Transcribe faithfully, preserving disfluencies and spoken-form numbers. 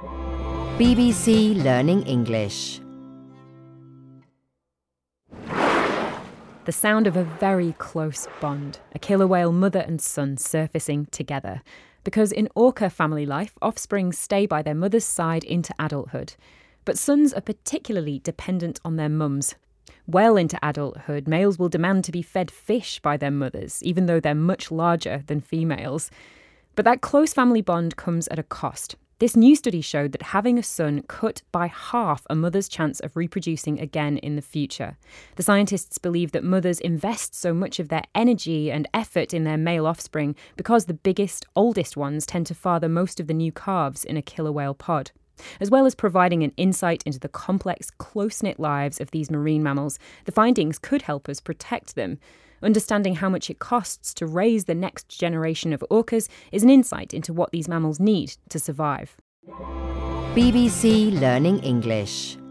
B B C Learning English. The sound of a very close bond, a killer whale mother and son surfacing together. Because in orca family life, offspring stay by their mother's side into adulthood. But sons are particularly dependent on their mums. Well into adulthood, males will demand to be fed fish by their mothers, even though they're much larger than females. But that close family bond comes at a cost. This new study showed that having a son cut by half a mother's chance of reproducing again in the future. The scientists believe that mothers invest so much of their energy and effort in their male offspring because the biggest, oldest ones tend to father most of the new calves in a killer whale pod. As well as providing an insight into the complex, close-knit lives of these marine mammals, the findings could help us protect them. Understanding how much it costs to raise the next generation of orcas is an insight into what these mammals need to survive. B B C Learning English.